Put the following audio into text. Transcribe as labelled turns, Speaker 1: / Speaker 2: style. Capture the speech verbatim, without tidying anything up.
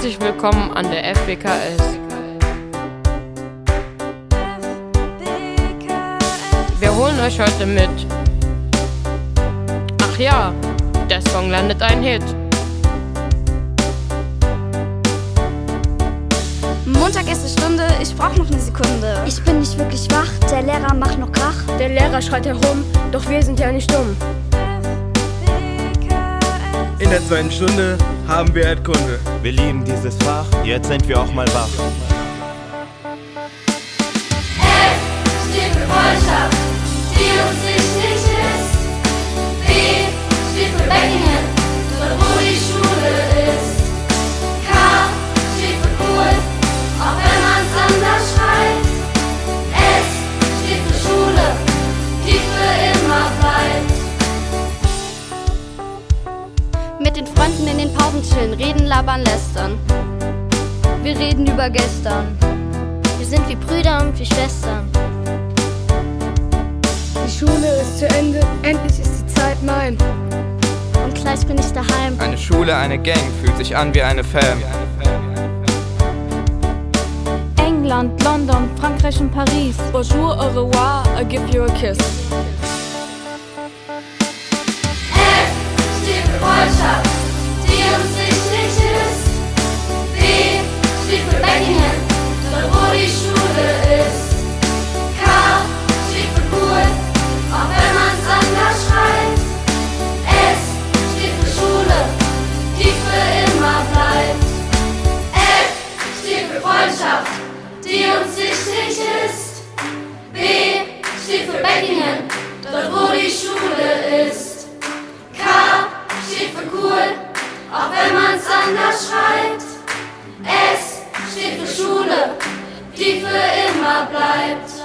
Speaker 1: Herzlich willkommen an der F B K S. Wir holen euch heute mit. Ach ja, der Song landet ein Hit.
Speaker 2: Montag erste Stunde, ich brauch noch eine Sekunde.
Speaker 3: Ich bin nicht wirklich wach, der Lehrer macht noch Krach.
Speaker 4: Der Lehrer schreit herum, doch wir sind ja nicht dumm.
Speaker 5: In der zweiten Stunde haben wir Erdkunde.
Speaker 6: Wir lieben dieses Fach, jetzt sind wir auch mal wach.
Speaker 7: F steht für Freundschaft, die uns wichtig ist. B steht für Beckingen, dort wo die Schule ist. K steht für cool, auch wenn man's anders schreibt. S steht für Schule, die für immer bleibt.
Speaker 2: Mit den Freunden in den Pausen chillen, reden, labern, lästern. Wir reden über gestern.
Speaker 3: Wir sind wie Brüder und wie Schwestern.
Speaker 4: Die Schule ist zu Ende, endlich ist die Zeit mein.
Speaker 3: Und gleich bin ich daheim.
Speaker 8: Eine Schule, eine Gang, fühlt sich an wie eine Fam.
Speaker 2: England, London, Frankreich und Paris.
Speaker 4: Bonjour, au revoir, I give you a kiss.
Speaker 7: F steht für Freundschaft, die uns wichtig ist. B steht für Beckingen, dort wo die Schule ist. K steht für cool, auch wenn man's anders schreibt. S steht für Schule, die für immer bleibt. F steht für Freundschaft, die uns wichtig ist. B steht für Beckingen, dort wo die Schule ist. K steht für cool, auch wenn man's anders schreibt. S steht für Schule, die für immer bleibt.